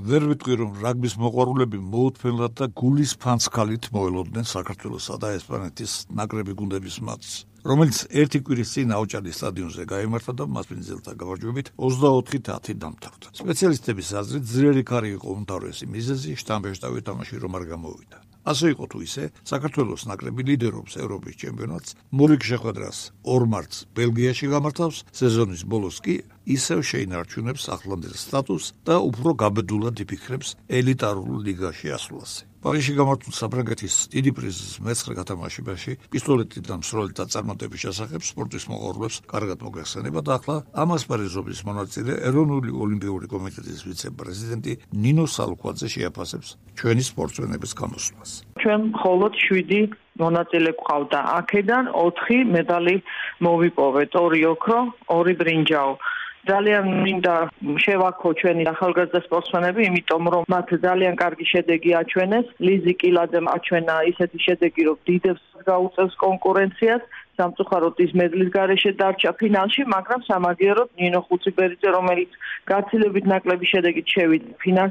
ვერ ვიტყვი რომ რაგბის მოყვარულები მოუთმენლად და გულის ფანცქალით მოელოდნენ საქართველოსა და ესპანეთის ნაკრები გუნდების მატჩს, რომელიც ერთი კვირის წინ აუჭალის სტადიონზე გაიმართა და მასპინძელთა გამარჯვებით 24-10 დამთავრდა. სპეციალისტების აზრით ძლიერი ქარი იყო უმთავრესი მიზეზი შტამბეშტავი თამაში რომ არ გამოვიდა. ასე იყო თუ ისე, საქართველოს ნაკრები ლიდერობს ევროპის ჩემპიონატს, მორიგ შეხვედრას 2 მარტს ბელგიაში გამართავს, სეზონის ბოლოს კი ისევ შეინარჩუნებს ახლანდელ სტატუსს და უფრო გაბედულად იფიქრებს ელიტარულ ლიგაში ასვლაზე. პარიზში გამართულ საფრანგეთის დიდი პრიზის მეცხრე გათამაშებაში პისტოლეტით და მსროლით დაწარმოების შესახებ სპორტის მოყვარულებს კარგად მოგეხსენება და ახლა ამ ასპარეზობის მონაწილე ეროვნული ოლიმპიური კომიტეტის ვიცე-პრეზიდენტი ნინო სალუქვაძე შეაფასებს ჩვენი სპორტსმენების გამოსვლას. ჩვენ მხოლოდ 7 მონაწილე გვყავდა. აქედან 4 медали მოვიპოვეთ, 2 ოქრო, 2 ბრინჯაო. ძალიან მინდა შევაქო ჩვენი ახალგაზრდა სპორტსმენები, იმიტომ რომ მათ ძალიან კარგი შედეგი აჩვენეს. ლიზი კილაძემ აჩვენა ისეთი შედეგი, რომ დიდებს გაუწევს კონკურენციას. სამწუხაროდ ის მედლის გარეშე დარჩა ფინალში, მაგრამ სამაგიეროდ ნინო ხუციბერიძე, რომელიც გაცილებით ნაკლები შედეგით შევიდა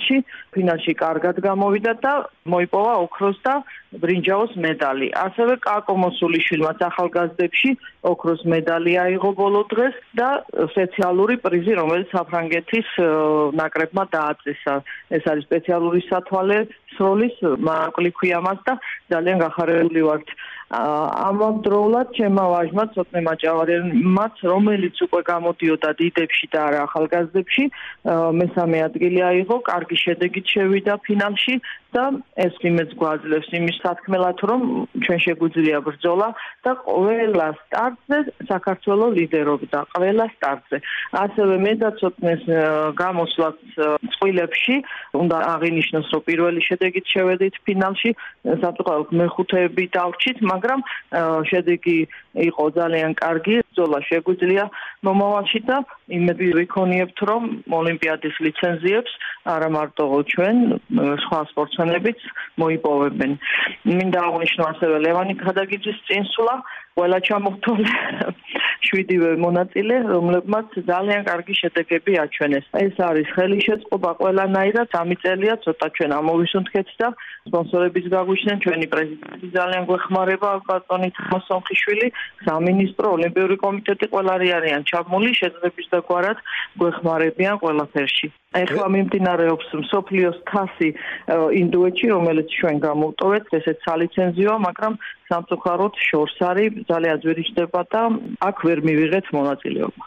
ფინალში კარგად გამოვიდა და მოიპოვა ოქროს და ბრინჯაოს медали. ასევე კაკო მოსულიშვილმაც ახალგაზრდებში ოქროს медали აიღო ბოლო დღეს და სპეციალური პრიზი, რომელიც საფრანგეთის ნაკრებმა დააწესა. ეს არის სპეციალური სათვალე სროლის მაკლი ქვია მას და ძალიან გახარებული ვართ. ამავდროულად ჩემმა ვაჟმა ცოტნე მაჭავარიანმაც, რომელიც უკვე გამოდიოდა დიდებში და არა ახალგაზრდებში, მესამე ადგილი აიღო, კარგი შედეგით შევიდა ფინალში და ეს იმედს გვაძლევს იმის სათქმელად, რომ ჩვენ შეგვიძლია ბრძოლა და ყველა სტარტზე საქართველოს ლიდერობდა, ყველა სტარტზე. ასევე მე და ცოტნეს გამოსვლაც წყვილებში უნდა აღინიშნოს, რომ პირველი შედეგით შევედით ფინალში, სამწუხაროდ მეხუთეები დავრჩით, მაგრამ შედეგი იყო ძალიან კარგი, ბრძოლა შეგვიძლია მომავალში და იმედი ვიქონიებთ, რომ ოლიმპიადის ლიცენზიებს არა მარტო ჩვენ, სხვა სპორტსმენებიც მოიპოვებენ. მინდა აღნიშნო ასევე ლევანი ქადაგიძის წინსვლა, ყველა ჩამოთვლილ 7 მონაწილე, რომლებმაც ძალიან კარგი შედეგები აჩვენეს. ეს არის ხელისშეწყობა ყველანაირად, ამი წელია ცოტა ჩვენ ამოვისუნთქეთ და სპონსორების გაგვიჩნდნენ, ჩვენი პრეზიდენტი ძალიან გვეხმარება, ბატონი თამაზ სომხიშვილი, სამინისტრო, ოლიმპიური კომიტეტი ყველარი არიან ჩაბმული, შეძლების და გვარად გვეხმარებიან ყველაფერში. ეხლა მიმდინარეობს მსოფლიოს თასი ინდოეთში, რომელიც ჩვენ გამოვტოვეთ, ესეც სალიცენზიოა, მაგრამ სამწუხაროდ შორს არის, ძალიან ძვირი ხდება და აქ ვერ მივიღეთ მონაწილეობა.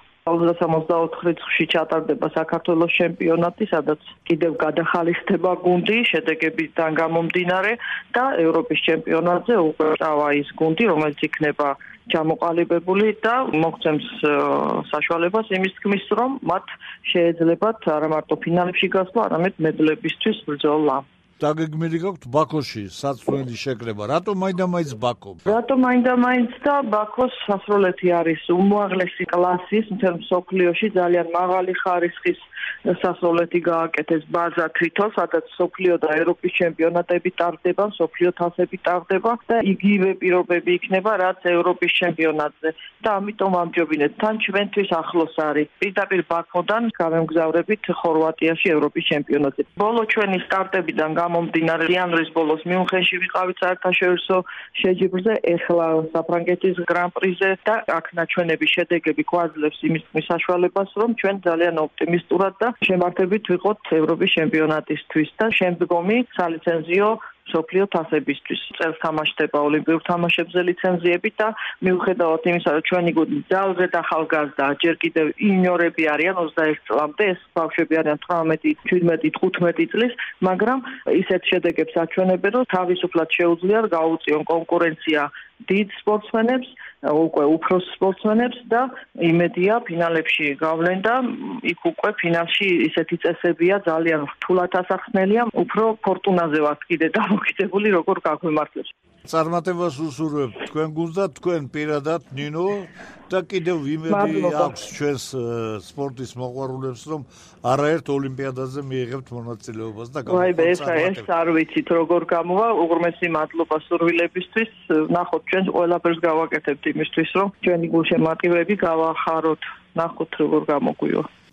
64 რიცხვში ჩატარდება საქართველოს ჩემპიონატი, სადაც კიდევ გადახალისდება გუნდი შედეგებიდან გამომდინარე და ევროპის ჩემპიონატზე უკვე წავა ის გუნდი, რომელიც იქნება ჩამოყალიბებული და მოგცემს საშუალებას იმის თქმის, რომ მათ შეეძლებათ არა მარტო ფინალებში გასვლა, არამედ მედლებისთვის ბრძოლა. დაგეგმილი გაქვთ ბაქოში საცვლელი შეკრება. რატომ მაინდა-მაინც ბაქო? რატომ მაინდა-მაინც და ბაქოს სასროლეთი არის უმაღლესი კლასის მთელ მსოფლიოში, ძალიან მაღალი ხარისხის სასროლეთი გააკეთეს ბაზა თვითონ, სადაც მსოფლიო და ევროპის ჩემპიონატები ტარდება, მსოფლიო თასები ტარდება და იგივე პირობები იქნება, რაც ევროპის ჩემპიონატზე. და ამიტომ ვამჯობინეთ, თან ჩვენთვის ახლოს არის. პირდაპირ ბაქოდან გავემგზავრებით ხორვატიაში ევროპის ჩემპიონატზე. ბოლო ჩვენი სტარტებიდან გამომდინარე, იანვრის ბოლოს მიუნხენში ვიყავით საერთაშორისო შეჯიბრზე, ეხლა საფრანგეთის გრან-პრიზე და აქ ნაჩვენები შედეგები გვაძლევს იმის საშუალებას, რომ ჩვენ ძალიან ოპტიმისტურად და შემართებით ვიყოთ ევროპის ჩემპიონატისთვის და შემდგომი სალიცენზიო მსოფლიო თასებისთვის. წელს თამაშდება ოლიმპიურ თამაშებზე ლიცენზიები და მიუხედავად იმისა, რომ ჩვენი გუნდი ძალზედ ახალგაზრდა, ჯერ კიდევ იუნიორები არიან 21 წლამდე, ეს ბავშვები არიან 18, 17, 15 წლის, მაგრამ ისეთ შედეგებს აჩვენებენ, რომ თავისუფლად შეუძლიათ გაუწიონ კონკურენცია დიდ სპორტსმენებს, უკვე უფროს სპორტსმენებს და იმედია ფინალებში გავლენ და იქ უკვე ფინალში ისეთი წესებია ძალიან რთულად ასახსნელია, უფრო ფორტუნაზე ვართ კიდე დამოკიდებული როგორ გაგვემართლებს. წარმატებას უსურვებთ თქვენ გუნდს და თქვენ პირადად ნინო და კიდევ იმედი აქვს ჩვენს სპორტის მოყვარულებს, რომ არაერთ ოლიმპიადაზე მიიღებთ მონაწილეობას და ეს არ ვიცით როგორ გამოვა, უღრმესი მადლობა სურვილებისთვის, ნახოთ ჩვენ ყველაფერს გავაკეთებთ იმისთვის, რომ ჩვენი გულშემატკივრები გავახაროთ, ნახოთ როგორ გამოგვივა.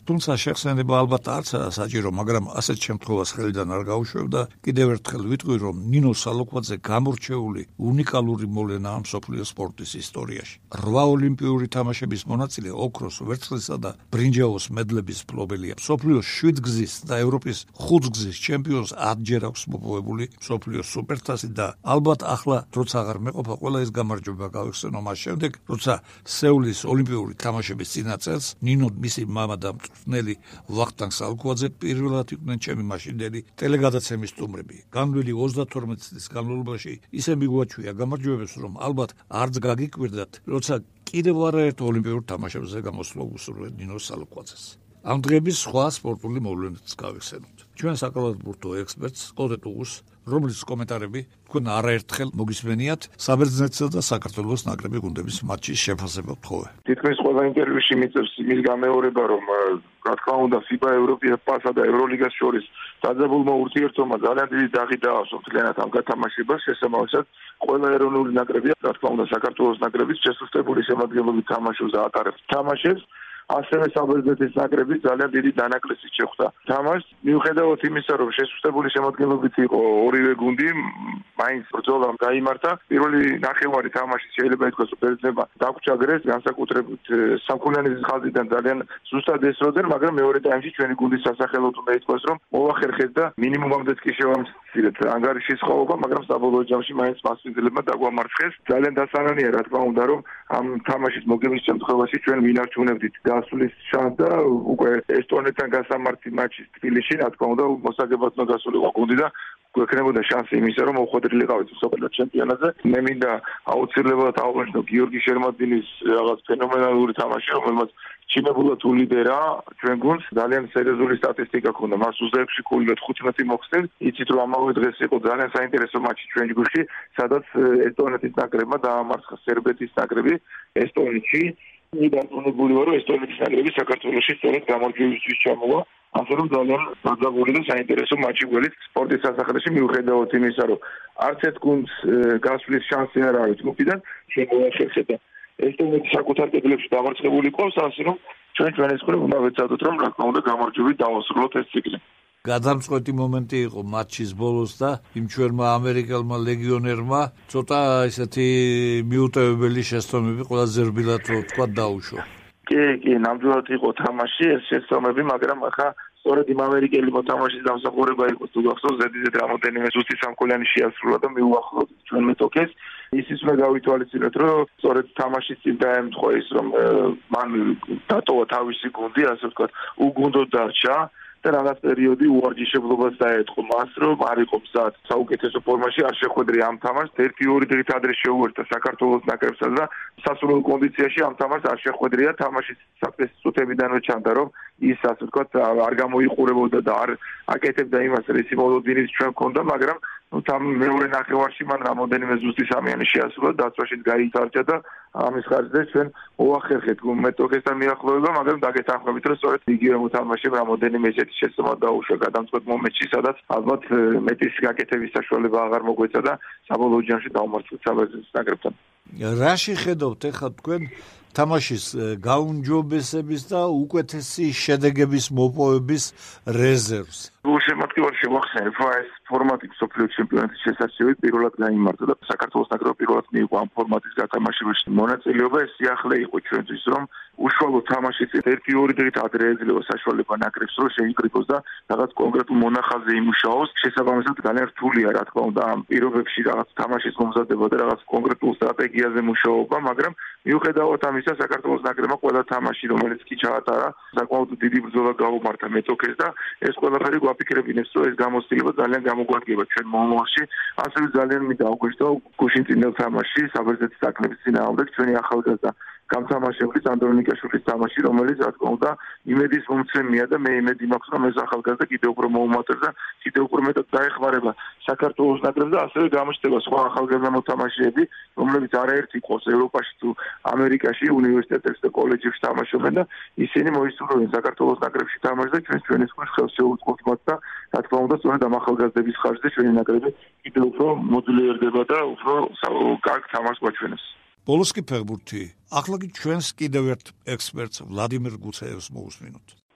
თუმცა შეხსენება ალბათ არცაა საჭირო, მაგრამ ასეთ შემთხვევას ხელიდან არ გაუშვებდა. კიდევ ერთხელ ვიტყვი, რომ ნინო სალოკვაძე გამორჩეული უნიკალური მოვლენაა მსოფლიო სპორტის ისტორიაში. 8 ოლიმპიური თამაშების მონაწილე, ოქროს, ვერცხლისა და ბრინჯაოს მედლების მფლობელია. მსოფლიოს 7 გზის და ევროპის 5 გზის ჩემპიონს 10ჯერ აქვს მოპოვებული მსოფლიოს სუპერთასი და ალბათ ახლა როცა აღარ მეყოფა ყველა ეს გამარჯვება გავიხსენო მას შემდეგ, როცა სეულის ოლიმპიური თამაშების წინა წელს ნინო, მისი მამა და მწვრთნელი ვახტანგ სალოკვაძე პირველად იყვნენ ჩემი მაშინდელი ტელეგადაცემის სტუმრები. განვლილი 32 წლის განმავლობაში ისე მიგვაჩვია გამარჯვებებს, რომ ალბათ არც გაგიკვირდათ, როცა კიდევ არაერთ ოლიმპიურ თამაშებზე გამოსვლა უსურვეთ ნინო სალოკვაძეს. ამ დღეების სხვა სპორტული მოვლენებიც გავიხსენოთ. ჩვენ საკალათბურთო ექსპერტს ყოდეტუღუს, რომლის კომენტარები თქვენ არაერთხელ მოგისმენიათ საბერძნეთსა და საქართველოს ნაკრები გუნდების მატჩის შეფასებად თხოვე. თითქმის ყველა ინტერვიუში მიწევს იმის გამეორება, რომ რა თქმა უნდა FIBA ევროპასა და ევროლიგას შორის დაძაბულმა ურთიერთობამ ძალიან დიდი დაღი დაასვა მთლიანად ამ გათამაშებას. შესაბამისად, ყველა ეროვნული ნაკრები, რა თქმა უნდა საქართველოს ნაკრების შესუსტებული შემადგენლობით თამაშობს და ატარებს თამაშებს. ასევე საბერძნეთის ნაკრები ძალიან დიდი დანაკლისით შეხვდა თამაშს. მიუხედავად იმისა, რომ შესუსტებული შემადგენლობით იყო ორივე გუნდი, მაინც ბრძოლა გაიმართა. პირველი ნახევარი თამაშის შეიძლება ითქვას, რომ ბერძნებმა დაგვჭაგრეს, განსაკუთრებით სამქონიანის ხაზიდან ძალიან ზუსტად ესროდნენ, მაგრამ მეორე ტაიმში ჩვენი გუნდის სასახელოდ უნდა ითქვას, რომ მოვახერხეთ და მინიმუმამდეც კი შევამცირეთ ანგარიშის ხოვობა, მაგრამ საბოლოო ჯამში მაინც მასპინძლებმა დაგვამარცხეს. ძალიან დასანანია, რა თქმა უნდა, რომ ამ თამაშის მოგების შემთხვევაში ჩვენ ვინარჩუნებდით გასulis შანსს და უკვე ესტონეთთან გასამართი მატჩის თბილისში, რა თქმა უნდა, მოსაგებად უნდა გასულიყო გუნდი და გვექნებოდა შანსი იმისა, რომ მოხვედრილიყავით მსოფლიო ჩემპიონატზე. მე მინდა აუცილებლად აღვნიშნო გიორგი შერმაძინის რაღაც ფენომენალური თამაში, რომელმაც ჩინებულად ულიდერა ჩვენ გუნდს. ძალიან სერიოზული სტატისტიკა ჰქონდა. მას 26 ქულიდან 15 მოხსნეს. იცით, რომ ამავე დღეს იყო ძალიან საინტერესო მატჩი ჩვენ ჯგუფში, სადაც ესტონეთის ნაკრებმა დაამარცხა სერბეთის ნაკრები ესტონეთში. მიდარწმუნებული ვარ, რომ ესტონეთის ნაკრები საქართველოში სწორედ გამარჯვებისთვის ჩამოვა. ასე რომ ძალიან დაძაბული და საინტერესო მატჩი გველით სპორტის სასახლეში, მიუხედავად იმისა, რომ არც ერთ გუნდს გასვლის შანსი არ არის ჯგუფიდან, შემოვახერხეთ და ესტონეთი საკუთარ კედლებში დამარცხებული ყავს, ასე რომ ჩვენ ჩვენს მხრივ უნდა ვეცადოთ, რომ რა თქმა უნდა გამარჯვებით დავასრულოთ ეს ციკლი. გადამწყვეტი მომენტი იყო მატჩის ბოლოს და იმ ჩვენმა ამერიკელმა ლეგიონერმა ცოტა ესეთი მიუტევებელი შეცდომები ყველაზე რბილად თქვა დაუშვა. კი, ნამდვილად იყო თამაში ეს შეცდომები, მაგრამ ახლა სწორედ იმ ამერიკელი მოთამაშის დამსახურება იყო თუ გახსოვს, ზედიზედ რამოდენიმე ზუსტი სამქულიანი შეასრულა და მიუახლოვდით ჩვენ მეტოქეს. ისიც უნდა გავითვალისწინოთ, რომ სწორედ თამაშის წინ დაემთხვა ის, რომ მან დატოვა თავისი გუნდი, ასე ვთქვათ, უგუნდოდ დარჩა და რაღაც პერიოდი უვარჯიშებლობას დაეწყო მას, რომ არ იყო მზად საუკეთესო ფორმაში, არ შეხვედრია ამ თამაშს. 1-2 დღით ადრე შეუერთდა საქართველოს ნაკრებსაც და სასურველ კონდიციაში ამ თამაშს არ შეხვედრია. თამაშის საფრთხის წუთებიდანვე ჩანდა, რომ ის, ასე ვთქვათ, არ გამოიყურებოდა და არ აკეთებდა იმას, რის მოლოდინის ჩვენ ქონდა, მაგრამ там მეორე ნახევარში მან რამოდენიმე ზუსტი სამიანი შეასრულა, დაცვაშიც გაითარჯა და ამის ხარჯზე ჩვენ მოახერხეთ მეტოქესთან მიახლოვება, მაგრამ დაგეთანხმებით, რომ სწორედ იგივე მოთამაშემ რამოდენიმე ესეთი შეცდომა დაუშვა გადამწყვეტ მომენტში, სადაც ალბათ მეტის გაკეთების საშუალება აღარ მოგვეცა და საბოლოო ჯამში დავმარცხეთ საბერძნეთის ნაკრებთან. რაში ხედავთ ახლა თქვენ თამაშის გაუმჯობესების და უკეთესი შედეგების მოპოვების რეზერვს? შემოქმედებაში ვახსენებ, რომ ეს ფორმატი მსოფლიო ჩემპიონატის შესაძლებელი პირველად გაიმართა და საქართველოს ნაკრები პირველად მიიღო ამ ფორმატის გათამაშებაში მონაწილეობა. ეს სიახლე იყო ჩვენთვის, რომ უშუალო თამაშის 1-2 დღით ადრე ეძლევა საშუალება ნაკრებს, რომ შეიკრიბოს და რაღაც კონკრეტულ მონახაზზე იმუშაოს. შესაბამისად ძალიან რთულია, რა თქმა უნდა, ამ პირობებში რაღაც თამაშის მომზადება და რაღაც კონკრეტულ სტრატეგიაზე მუშაობა, მაგრამ მიუხედავად ამისა, საქართველოს ნაკრებმა ყველა თამაში, რომელიც კი ჩაატარა, საკმაოდ დიდი ბრძოლა გაუმართა მეტოქეს და ეს ყველაფერი გვაფიქრებინებს, რომ ეს გამოცდილება ძალიან გამოგვადგება ჩვენ მომავალში. ასევე ძალიან მინდა აღვნიშნო გუშინ წინდელ თამაში საბერძნეთის ნაკრების წინააღმდეგ ჩვენი ახალგაზრდა გამთამაშებლის ანდრონიკაშვილის თამაში, რომელიც რა თქმა უნდა იმედის მომცემია და მე იმედი მაქვს, რომ ეს ახალგაზრდა კიდევ უფრო მოუმატებს და კიდევ უფრო მეტად დაეხმარება საქართველოს ნაკრებს და ასევე გამოჩნდება სხვა ახალგაზრდა მოთამაშეები, რომლებიც არაერთი ყავს ევროპაში თუ ამერიკაში უნივერსიტეტებში და კოლეჯებში თამაშობენ და ისინი მოისურვებენ საქართველოს ნაკრებში თამაშს და ჩვენის ხელს შეუწყობთ მათ და რა თქმა უნდა სწორედ ამ ახალგაზრდების ხარჯზე ჩვენი ნაკრები კიდევ უფრო მოძლიერდება და უფრო კარგ თამაშს გვაჩვენებს. ბოლოს კი ფეხბურთი. ახლა კი ჩვენს კიდევ ერთ ექსპერტს ვლადიმერ გუცეევს მოусმინოთ.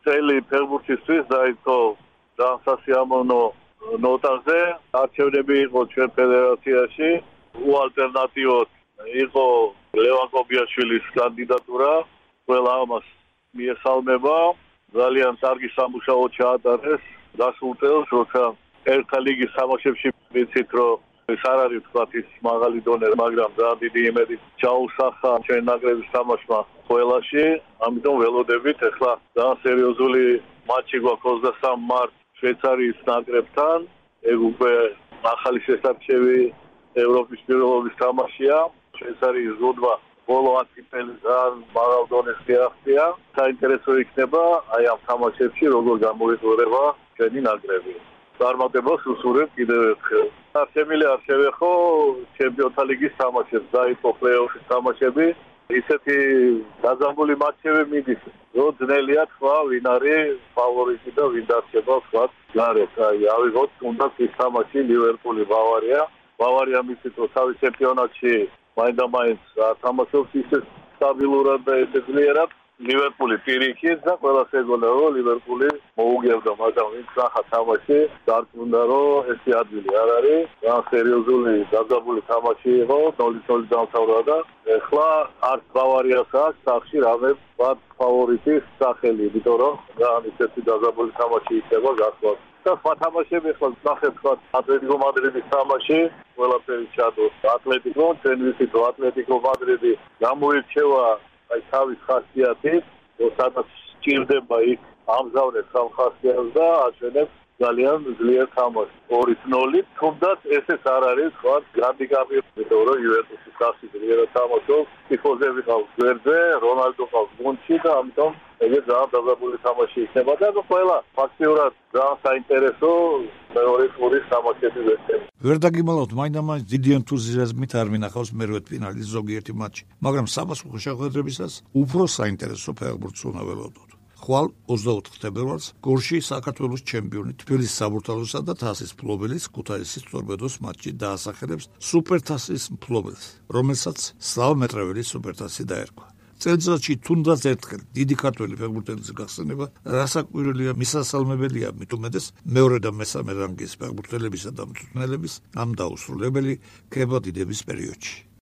წელი ფეხბურთისთვის დაიწყო დასასიამოვნო ნოტაზე. არჩევნები იყო ჩვენ ფედერაციაში. უალტერნატივოდ იყო ლევან კობიაშვილის კანდიდატურა. ყველა ამას მიესალმება. ძალიან კარგი სამუშაო ჩაატარეს. გასულ წელს, როცა ერთა ლიგის თამაშებში ვიცით, რომ ეს არ არის თქვათ ის მაღალი დონე, მაგრამ ძალიან დიდი იმედი ჩაუსახა ჩვენ ნაკრების თამაშმა ყველაში. ამიტომ ველოდებით ახლა ძალიან სერიოზული მატჩი გვაქვს 23 მარტს შვეიცარიის ნაკრებთან. ეგ უკვე ახალი შესარჩევი ევროპის პირველობის თამაშია. შვეიცარიის ზრდვა ბოლო 10 წელი ძალიან მაღალ დონეს შეაღწია. საინტერესო იქნება აი ამ თამაშებში როგორ გამოიყურება ჩვენი ნაკრები. წარმატებას უსურვებ კიდევ ერთხელ. შემიძლია არ შევეხო ჩემპიონთა ლიგის თამაშებს, დაიწყო პლეი-ოფის თამაშები. ისეთი დაძაბული მატჩები მიდის, რომ ძნელია თქვა ვინ არის ფავორიტი და ვინ დარჩება თქვა გარეთ. აი ავიღოთ თუნდაც ის თამაში ლივერპული ბავარია. ბავარია მიცით რომ თავის ჩემპიონატში მაინდა-მაინც თამაშობს ისე სტაბილურად და ისე ძლიერად. ლივერპული პირიქით და ყველას ეგონა რომ ლივერპული მოუგებდა, მაგრამ ვინც ახლა თამაში დარწმუნდა რომ ეს ადგილი არ არის. ძალიან სერიოზული დაძაბული თამაში იყო, 0-0 დამთავრდა და ეხლა არც ბავარიას აქვს სახში რამე ბად ფავორიტის სახელი, იმიტომ რომ ძალიან ისეთი დაძაბული თამაში იქნება გასვლას. და სხვა თამაშები ახლა ნახეთ თქვა ატლეტიკო მადრიდის თამაში, ყველაფერი ჩადო ატლეტიკო, ჩვენ ვიცით რომ ატლეტიკო მადრიდი გამოირჩევა აი თავის ხასიათით, სადაც სჭირდება იქ ამზავნებს ამ ხასიათს და აჩვენებს ძალიან ძლიერ თამაშს 2-0, თუმდაც ესეც არ არის სხვა განდიკაპი, იმიტომ რომ იუვენტუსის ხასი ძლიერად თამაშობს, ტიფოზები ყავს გვერდზე, რონალდო ყავს გუნდში და ამიტომ ეგეც ძალიან დაძაბული თამაში იქნება და ყველა ფაქტიურად ძალიან საინტერესო მეორე ტურის თამაშები ვეცდები. ვერ დაგიმალავთ, მაინდა-მაინც დიდი ენთუზიაზმით არ მინახავს მერვეთ ფინალის ზოგიერთი მატჩი, მაგრამ საფასურო შეხვედრებისას უფრო საინტერესო ფეხბურთს უნდა ველოდოთ. ხვალ 24 თებერვალს გორში საქართველოს ჩემპიონი თბილისის საბურთალოსა და თასის მფლობელის ქუთაისის ტორპედოს მატჩი დაასახელებს სუპერთასის მფლობელს, რომელსაც სლავა მეტრეველის სუპერთასი დაერქვა. წელიწადში თუნდაც ერთხელ დიდი ქართველი ფეხბურთელის გახსნება რასაკვირველია, მისასალმებელია, მით უმეტეს მეორე და მესამე რანგის ფეხბურთელებისა და მწვრთნელების ამ დაუსრულებელი ქებადიდების პერიოდში.